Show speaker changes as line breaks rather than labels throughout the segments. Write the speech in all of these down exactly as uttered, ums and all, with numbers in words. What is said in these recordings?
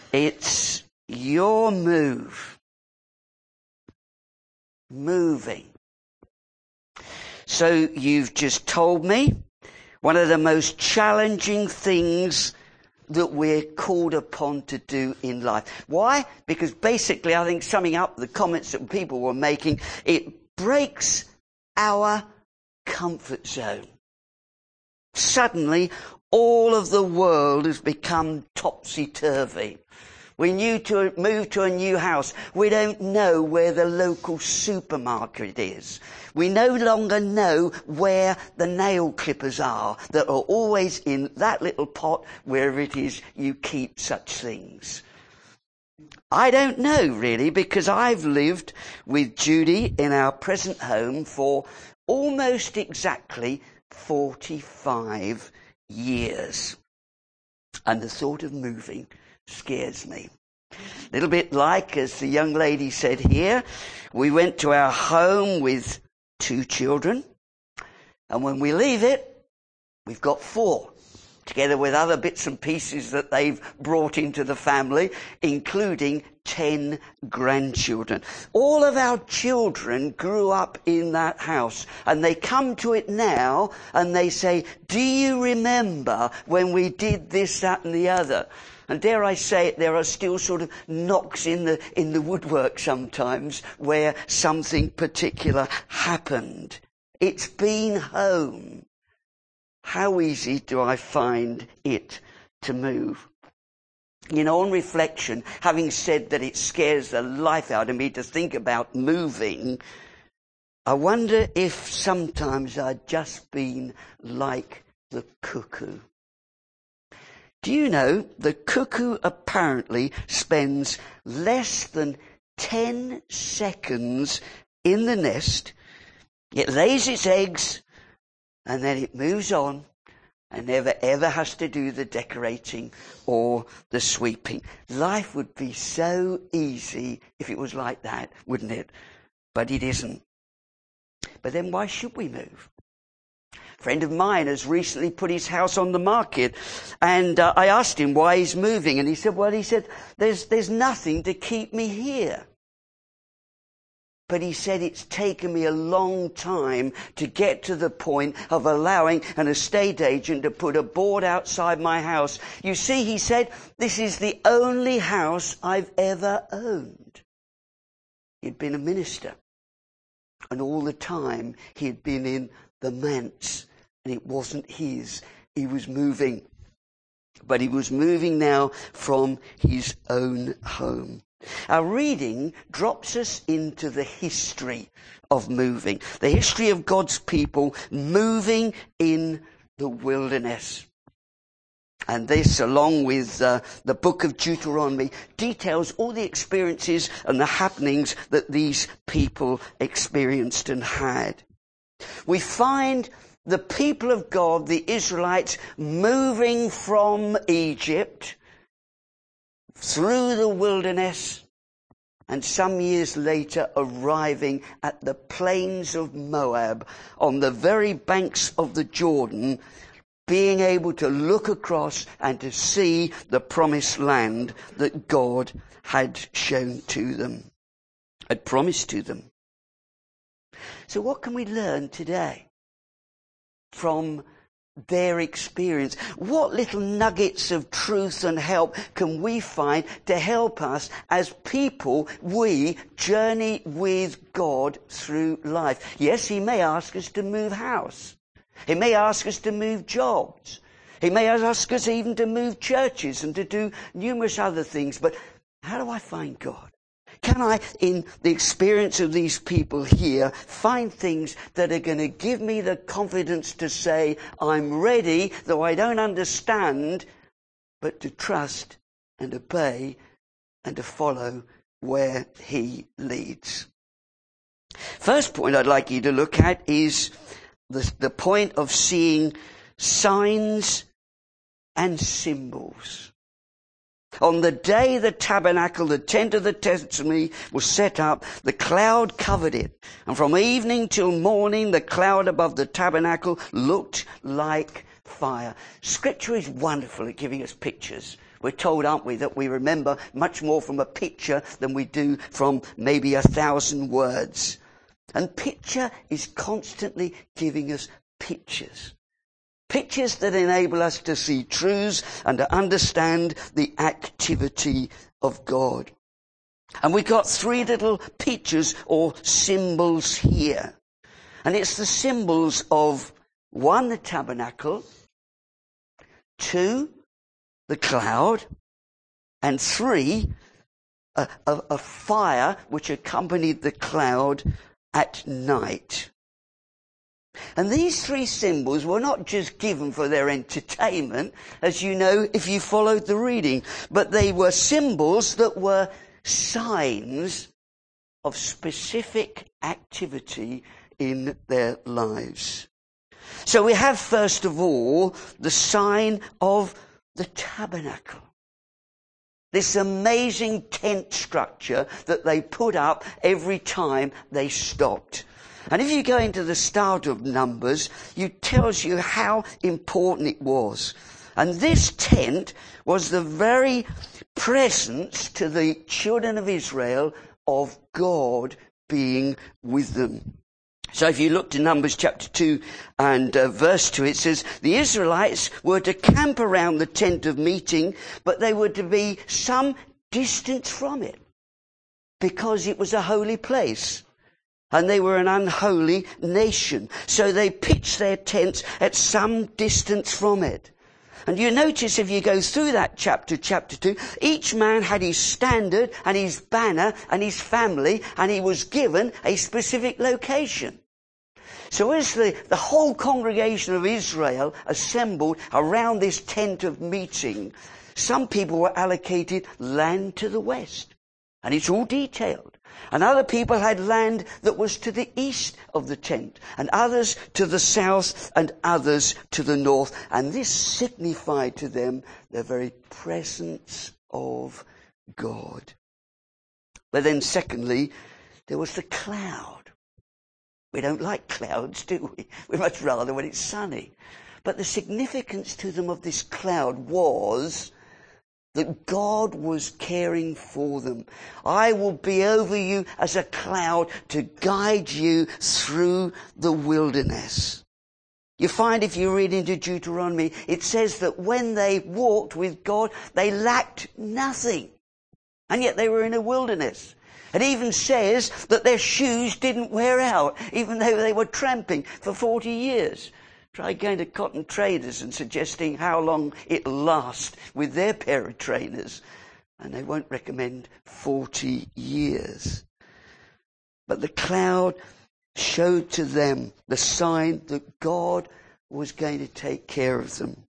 It's your move. Moving. So you've just told me one of the most challenging things that we're called upon to do in life. Why? Because basically, I think summing up the comments that people were making, it breaks our comfort zone. Suddenly, all of the world has become topsy-turvy. We need to move to a new house. We don't know where the local supermarket is. We no longer know where the nail clippers are that are always in that little pot where it is you keep such things. I don't know really, because I've lived with Judy in our present home for almost exactly forty-five years. And the thought of moving scares me. A little bit like, as the young lady said here, we went to our home with two children, and when we leave it, we've got four, together with other bits and pieces that they've brought into the family, including ten grandchildren. All of our children grew up in that house, and they come to it now and they say, do you remember when we did this, that and the other? And dare I say it, there are still sort of knocks in the in the woodwork sometimes where something particular happened. It's been home. How easy do I find it to move? You know, on reflection, having said that it scares the life out of me to think about moving, I wonder if sometimes I'd just been like the cuckoo. Do you know the cuckoo apparently spends less than ten seconds in the nest, it lays its eggs, and then it moves on and never ever has to do the decorating or the sweeping. Life would be so easy if it was like that, wouldn't it? But it isn't. But then why should we move? A friend of mine has recently put his house on the market, and uh, I asked him why he's moving, and he said, well, he said, there's, there's nothing to keep me here. But he said it's taken me a long time to get to the point of allowing an estate agent to put a board outside my house. You see, he said, this is the only house I've ever owned. He'd been a minister, and all the time he'd been in the manse, and it wasn't his. He was moving. But he was moving now from his own home. Our reading drops us into the history of moving. The history of God's people moving in the wilderness. And this, along with uh, the book of Deuteronomy, details all the experiences and the happenings that these people experienced and had. We find the people of God, the Israelites, moving from Egypt through the wilderness, and some years later arriving at the plains of Moab, on the very banks of the Jordan, being able to look across and to see the promised land that God had shown to them, had promised to them. So what can we learn today from their experience? What little nuggets of truth and help can we find to help us as people, we journey with God through life? Yes, he may ask us to move house. He may ask us to move jobs. He may ask us even to move churches and to do numerous other things. But how do I find God? Can I, in the experience of these people here, find things that are going to give me the confidence to say, I'm ready, though I don't understand, but to trust and obey and to follow where he leads? First point I'd like you to look at is the, the point of seeing signs and symbols. On the day the tabernacle, the tent of the testimony, was set up, the cloud covered it. And from evening till morning, the cloud above the tabernacle looked like fire. Scripture is wonderful at giving us pictures. We're told, aren't we, that we remember much more from a picture than we do from maybe a thousand words. And picture is constantly giving us pictures. Pictures that enable us to see truths and to understand the activity of God. And we've got three little pictures or symbols here. And it's the symbols of, one, the tabernacle, two, the cloud, and three, a, a, a fire which accompanied the cloud at night. And these three symbols were not just given for their entertainment, as you know if you followed the reading, but they were symbols that were signs of specific activity in their lives. So we have, first of all, the sign of the tabernacle. This amazing tent structure that they put up every time they stopped. And if you go into the start of Numbers, it tells you how important it was. And this tent was the very presence to the children of Israel of God being with them. So if you look to Numbers chapter two and uh, verse two, it says, the Israelites were to camp around the tent of meeting, but they were to be some distance from it, because it was a holy place. And they were an unholy nation. So they pitched their tents at some distance from it. And you notice if you go through that chapter, chapter two, each man had his standard and his banner and his family, and he was given a specific location. So as the, the whole congregation of Israel assembled around this tent of meeting, some people were allocated land to the west. And it's all detailed. And other people had land that was to the east of the tent, and others to the south, and others to the north. And this signified to them the very presence of God. But then secondly, there was the cloud. We don't like clouds, do we? We much rather when it's sunny. But the significance to them of this cloud was that God was caring for them. I will be over you as a cloud to guide you through the wilderness. You find if you read into Deuteronomy, it says that when they walked with God, they lacked nothing. And yet they were in a wilderness. It even says that their shoes didn't wear out, even though they were tramping for forty years. Try going to cotton traders and suggesting how long it'll last with their pair of trainers, and they won't recommend forty years. But the cloud showed to them the sign that God was going to take care of them.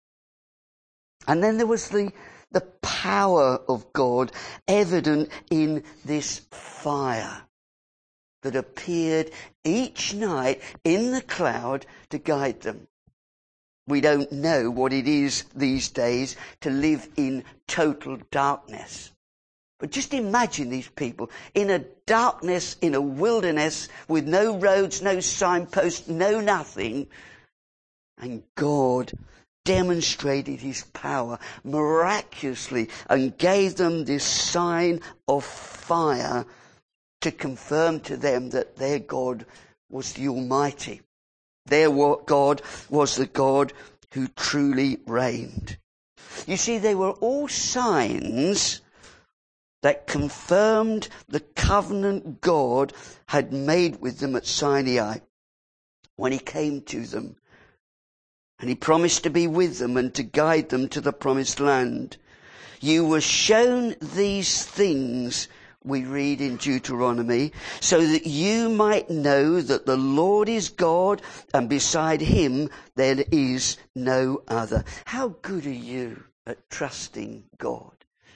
And then there was the, the power of God evident in this fire that appeared each night in the cloud to guide them. We don't know what it is these days to live in total darkness. But just imagine these people in a darkness, in a wilderness, with no roads, no signposts, no nothing. And God demonstrated his power miraculously and gave them this sign of fire to confirm to them that their God was the Almighty. Their God was the God who truly reigned. You see, they were all signs that confirmed the covenant God had made with them at Sinai when he came to them. And he promised to be with them and to guide them to the promised land. You were shown these things, we read in Deuteronomy, so that you might know that the Lord is God, and beside him there is no other. How good are you at trusting God?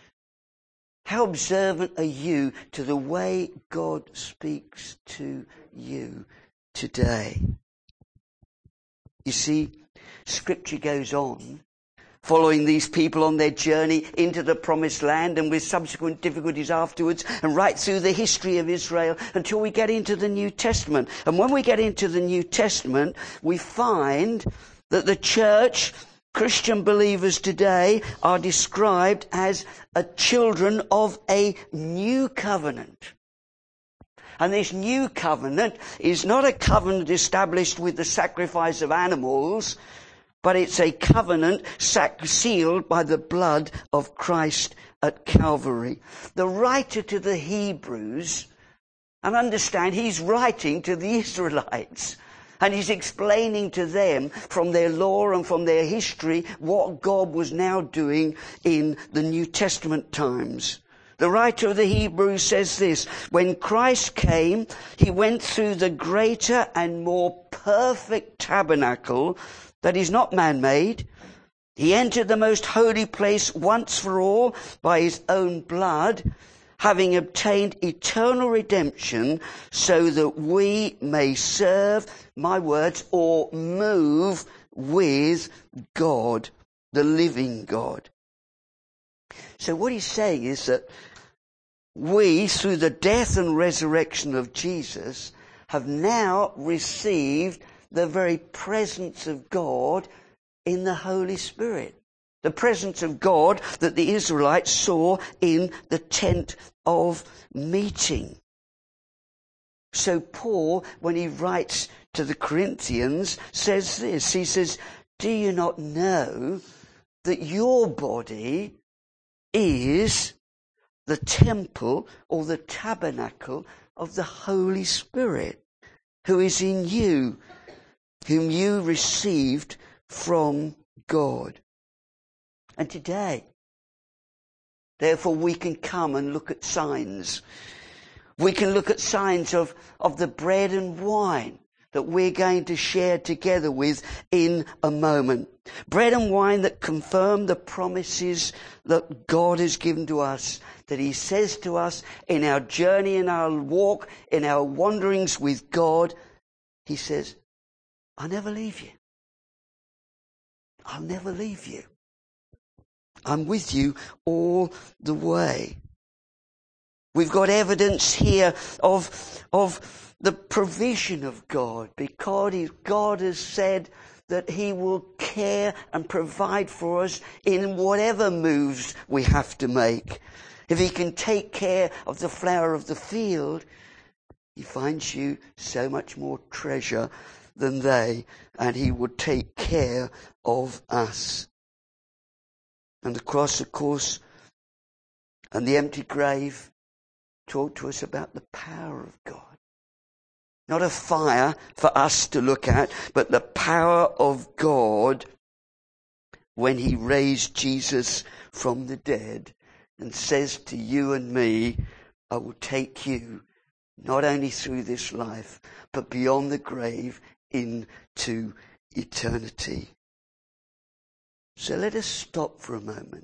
How observant are you to the way God speaks to you today? You see, Scripture goes on, following these people on their journey into the promised land, and with subsequent difficulties afterwards, and right through the history of Israel until we get into the New Testament. And when we get into the New Testament, we find that the church Christian believers today are described as a children of a new covenant. And this new covenant is not a covenant established with the sacrifice of animals, but it's a covenant sac- sealed by the blood of Christ at Calvary. The writer to the Hebrews, and understand he's writing to the Israelites, and he's explaining to them from their law and from their history what God was now doing in the New Testament times. The writer of the Hebrews says this: when Christ came, he went through the greater and more perfect tabernacle that is not man-made. He entered the most holy place once for all by his own blood, having obtained eternal redemption so that we may serve, my words, or move with God, the living God. So what he's saying is that we, through the death and resurrection of Jesus, have now received the very presence of God in the Holy Spirit. The presence of God that the Israelites saw in the tent of meeting. So Paul, when he writes to the Corinthians, says this. He says, do you not know that your body is the temple or the tabernacle of the Holy Spirit, who is in you, whom you received from God? And today, therefore, we can come and look at signs. We can look at signs of, of the bread and wine that we're going to share together with in a moment. Bread and wine that confirm the promises that God has given to us, that he says to us in our journey, in our walk, in our wanderings with God. He says, I'll never leave you. I'll never leave you. I'm with you all the way. We've got evidence here of, of the provision of God, because God has said that he will care and provide for us in whatever moves we have to make. If he can take care of the flower of the field, he finds you so much more treasure than they, and he would take care of us. And the cross, of course, and the empty grave talk to us about the power of God. Not a fire for us to look at, but the power of God when he raised Jesus from the dead and says to you and me, I will take you not only through this life, but beyond the grave into eternity. So let us stop for a moment.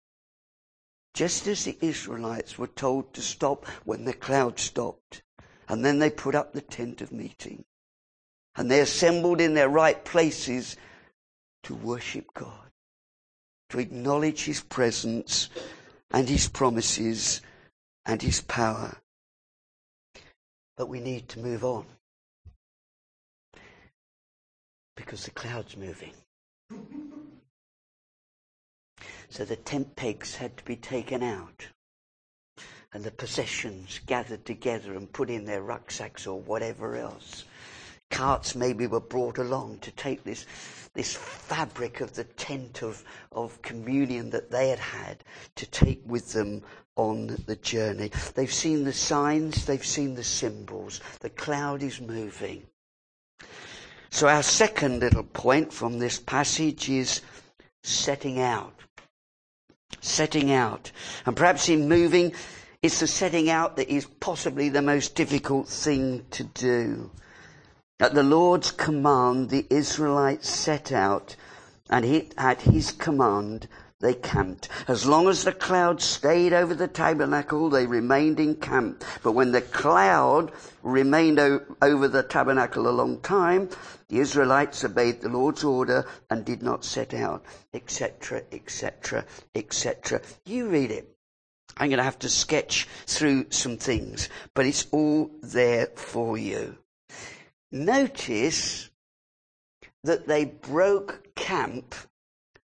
Just as the Israelites were told to stop when the cloud stopped, and then they put up the tent of meeting, and they assembled in their right places to worship God, to acknowledge his presence and his promises and his power. But we need to move on, because the cloud's moving. So the tent pegs had to be taken out, and the possessions gathered together and put in their rucksacks or whatever else. Carts maybe were brought along to take this, this fabric of the tent of, of communion that they had had to take with them on the journey. They've seen the signs, they've seen the symbols. The cloud is moving. So our second little point from this passage is setting out. Setting out. And perhaps in moving, it's the setting out that is possibly the most difficult thing to do. At the Lord's command, the Israelites set out, and he, at his command, they camped. As long as the cloud stayed over the tabernacle, they remained in camp. But when the cloud remained o- over the tabernacle a long time, the Israelites obeyed the Lord's order and did not set out, et cetera, et cetera, et cetera. You read it. I'm going to have to sketch through some things, but it's all there for you. Notice that they broke camp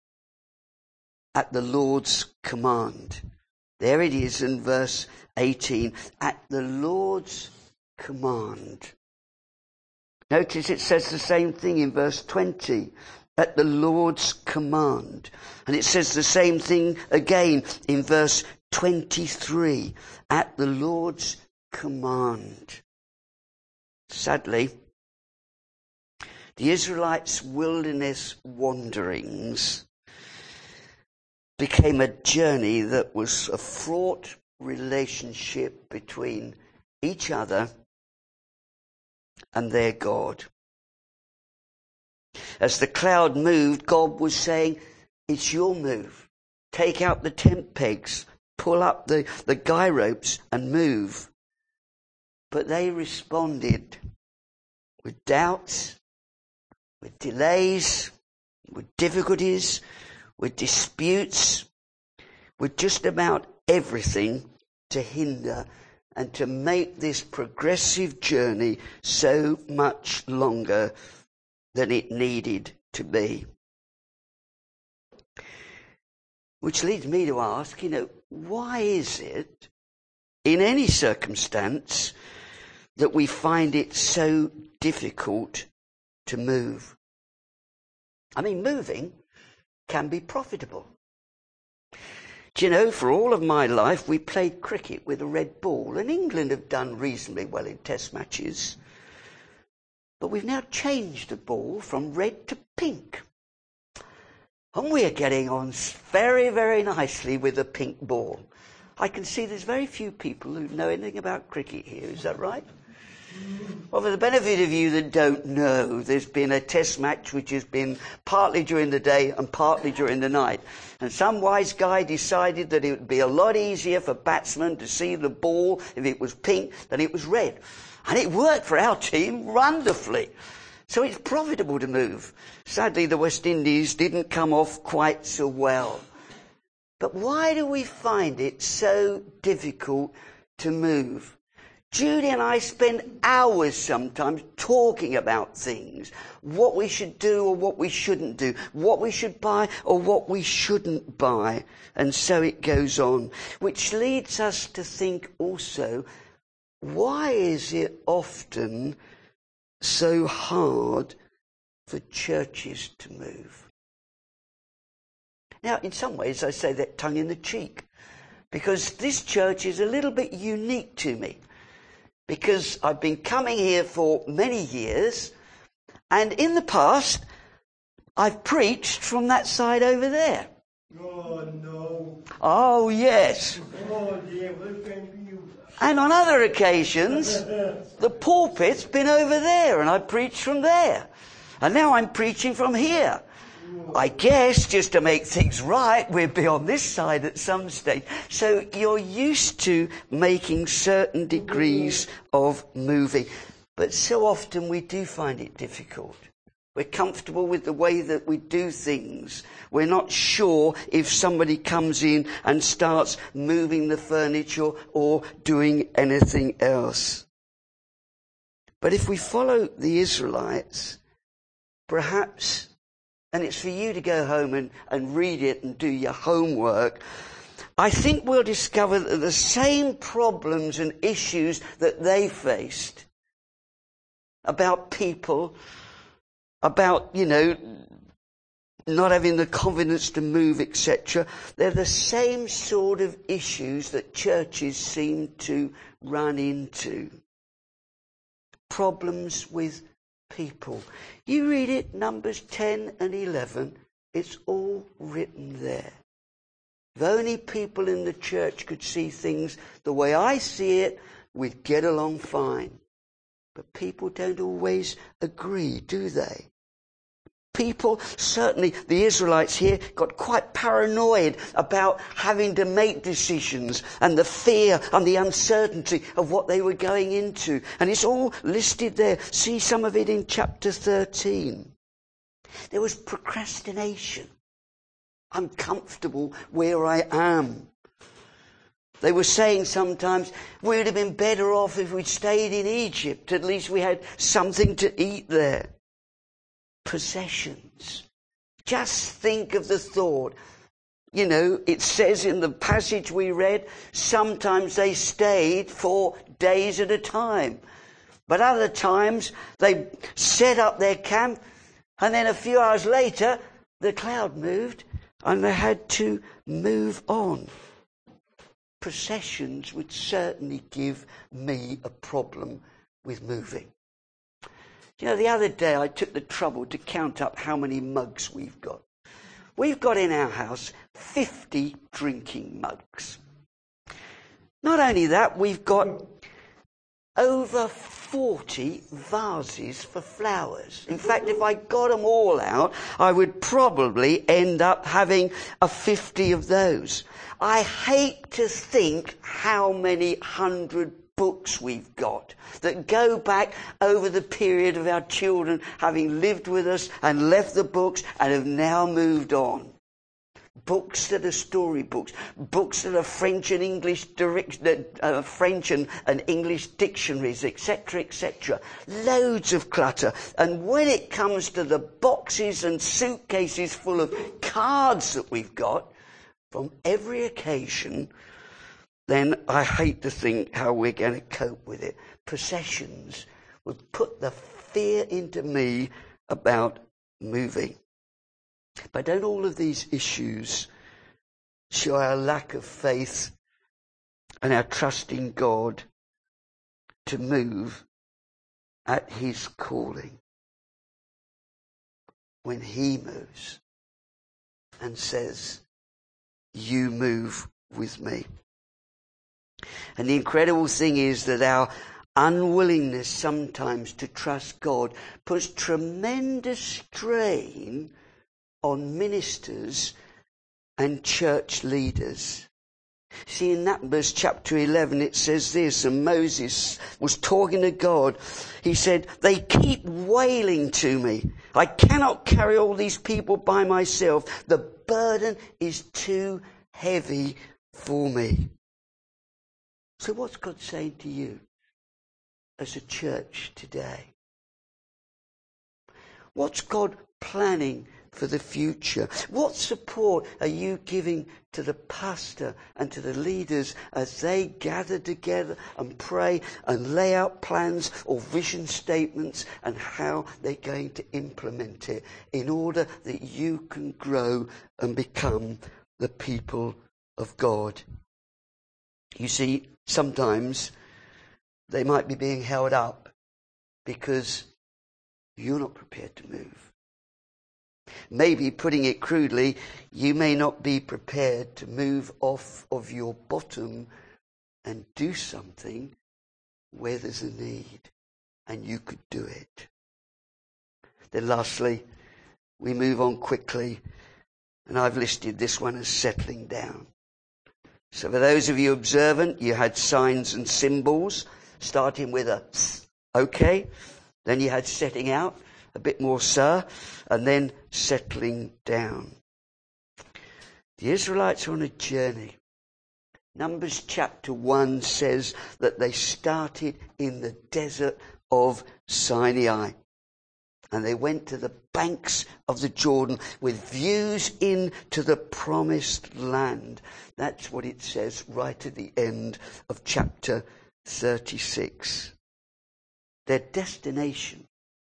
at the Lord's command. There it is in verse eighteen. At the Lord's command. Notice it says the same thing in verse twenty. At the Lord's command. And it says the same thing again in verse twenty-three. At the Lord's command. Sadly, the Israelites' wilderness wanderings became a journey that was a fraught relationship between each other and their God. As the cloud moved, God was saying, it's your move. Take out the tent pegs, pull up the, the guy ropes and move. But they responded with doubts, with delays, with difficulties, with disputes, with just about everything to hinder and to make this progressive journey so much longer than it needed to be. Which leads me to ask, you know, why is it, in any circumstance, that we find it so difficult to move? I mean, moving can be profitable. Do you know, for all of my life, we played cricket with a red ball, and England have done reasonably well in test matches. But we've now changed the ball from red to pink. And we're getting on very, very nicely with the pink ball. I can see there's very few people who know anything about cricket here, is that right? Well, for the benefit of you that don't know, there's been a test match which has been partly during the day and partly during the night. And some wise guy decided that it would be a lot easier for batsmen to see the ball if it was pink than it was red. And it worked for our team wonderfully. So it's profitable to move. Sadly, the West Indies didn't come off quite so well. But why do we find it so difficult to move? Judy and I spend hours sometimes talking about things, what we should do or what we shouldn't do, what we should buy or what we shouldn't buy, and so it goes on, which leads us to think also, why is it often so hard for churches to move? Now, in some ways, I say that tongue in the cheek, because this church is a little bit unique to me. Because I've been coming here for many years, and in the past, I've preached from that side over there.
Oh, no.
Oh, yes.
Oh, dear, what can you...
And on other occasions, the pulpit's been over there, and I preached from there. And now I'm preaching from here. I guess, just to make things right, we'll be on this side at some stage. So you're used to making certain degrees of moving. But so often we do find it difficult. We're comfortable with the way that we do things. We're not sure if somebody comes in and starts moving the furniture or doing anything else. But if we follow the Israelites, perhaps... and it's for you to go home and, and read it and do your homework, I think we'll discover that the same problems and issues that they faced about people, about, you know, not having the confidence to move, et cetera, they're the same sort of issues that churches seem to run into. Problems with people. You read it, Numbers ten and eleven, it's all written there. If only people in the church could see things the way I see it, we'd get along fine. But people don't always agree, do they? People, certainly the Israelites here, got quite paranoid about having to make decisions and the fear and the uncertainty of what they were going into. And it's all listed there. See some of it in chapter thirteen. There was procrastination. I'm comfortable where I am. They were saying sometimes, we would have been better off if we'd stayed in Egypt. At least we had something to eat there. Possessions. Just think of the thought. you know, it says in the passage we read, sometimes they stayed for days at a time. But other times they set up their camp, and then a few hours later the cloud moved and they had to move on. Processions would certainly give me a problem with moving. You know, the other day I took the trouble to count up how many mugs we've got. We've got in our house fifty drinking mugs. Not only that, we've got over forty vases for flowers. In fact, if I got them all out, I would probably end up having a fifty of those. I hate to think how many hundred books we've got that go back over the period of our children having lived with us and left the books and have now moved on. Books that are storybooks, books that are French and English direct, uh, French and, and English dictionaries, et cetera, et cetera. Loads of clutter. And when it comes to the boxes and suitcases full of cards that we've got from every occasion, then I hate to think how we're going to cope with it. Processions would put the fear into me about moving. But don't all of these issues show our lack of faith and our trust in God to move at his calling? When he moves and says, you move with me. And the incredible thing is that our unwillingness sometimes to trust God puts tremendous strain on ministers and church leaders. See, in Numbers chapter eleven, it says this, and Moses was talking to God. He said, they keep wailing to me. I cannot carry all these people by myself. The burden is too heavy for me. So what's God saying to you as a church today? What's God planning for the future? What support are you giving to the pastor and to the leaders as they gather together and pray and lay out plans or vision statements and how they're going to implement it in order that you can grow and become the people of God? You see, sometimes they might be being held up because you're not prepared to move. Maybe, putting it crudely, you may not be prepared to move off of your bottom and do something where there's a need and you could do it. Then lastly, we move on quickly, and I've listed this one as settling down. So for those of you observant, you had signs and symbols, starting with a okay, then you had setting out, a bit more sir, and then settling down. The Israelites are on a journey. Numbers chapter one says that they started in the desert of Sinai. And they went to the banks of the Jordan with views into the promised land. That's what it says right at the end of chapter thirty-six. Their destination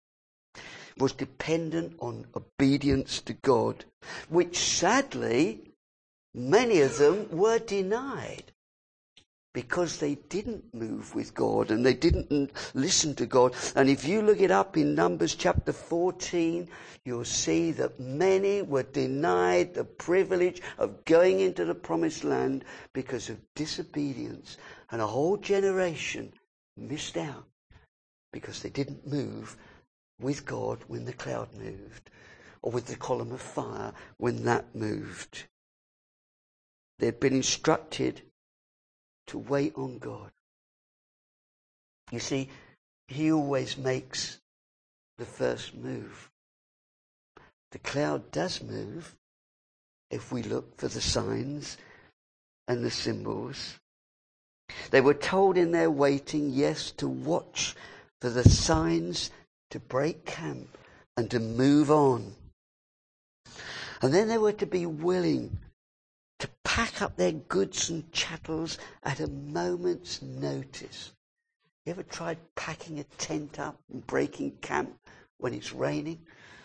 was dependent on obedience to God, which sadly many of them were denied because they didn't move with God and they didn't listen to God. And if you look it up in Numbers chapter fourteen, you'll see that many were denied the privilege of going into the promised land because of disobedience, and a whole generation missed out because they didn't move with God when the cloud moved, or with the column of fire when that moved. They'd been instructed to wait on God. You see, he always makes the first move. The cloud does move if we look for the signs and the symbols. They were told in their waiting, yes, to watch for the signs, to break camp and to move on. And then they were to be willing to pack up their goods and chattels at a moment's notice. You ever tried packing a tent up and breaking camp when it's raining?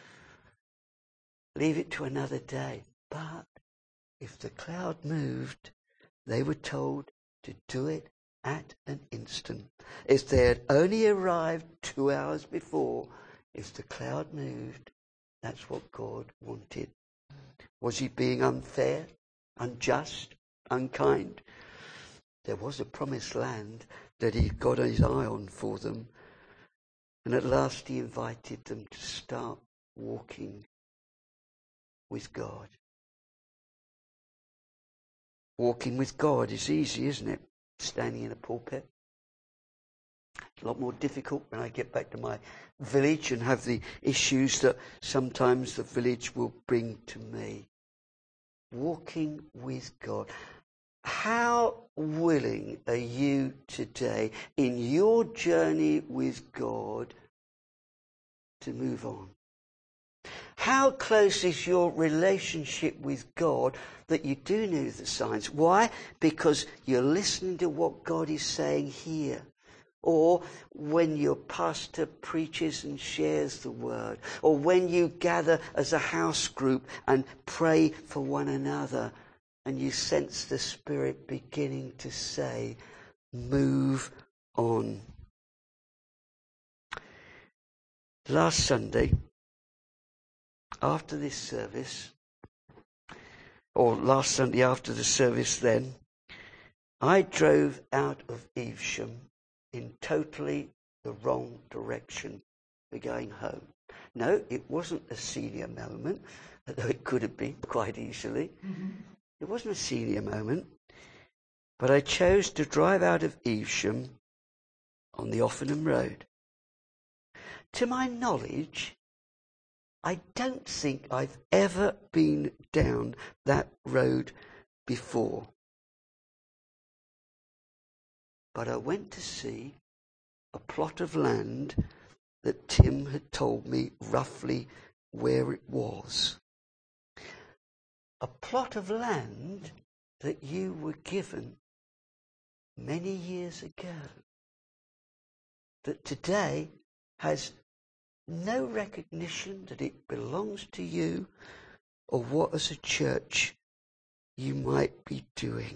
Leave it to another day. But if the cloud moved, they were told to do it at an instant. If they had only arrived two hours before, if the cloud moved, that's what God wanted. Was he being unfair, unjust, unkind? There was a promised land that he got his eye on for them. And at last he invited them to start walking with God. Walking with God is easy, isn't it? Standing in a pulpit. It's a lot more difficult when I get back to my village and have the issues that sometimes the village will bring to me. Walking with God. How willing are you today in your journey with God to move on? How close is your relationship with God that you do know the signs? Why? Because you're listening to what God is saying here. Or when your pastor preaches and shares the word. Or when you gather as a house group and pray for one another. And you sense the Spirit beginning to say, move on. Last Sunday, after this service, or last Sunday after the service then, I drove out of Evesham in totally the wrong direction for going home. No, it wasn't a senior moment, although it could have been quite easily. Mm-hmm. It wasn't a senior moment, but I chose to drive out of Evesham on the Offanem Road. To my knowledge, I don't think I've ever been down that road before. But I went to see a plot of land that Tim had told me roughly where it was. A plot of land that you were given many years ago, that today has no recognition that it belongs to you or what as a church you might be doing.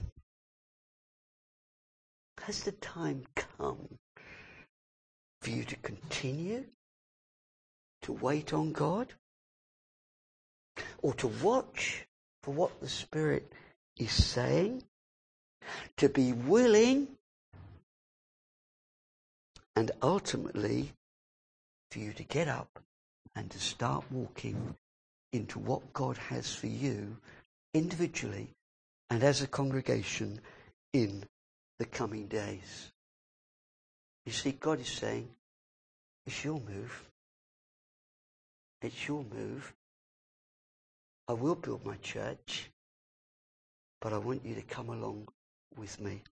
Has the time come for you to continue to wait on God, or to watch for what the Spirit is saying, to be willing, and ultimately for you to get up and to start walking into what God has for you individually and as a congregation in the coming days? You see, God is saying, it's your move. It's your move. I will build my church, but I want you to come along with me.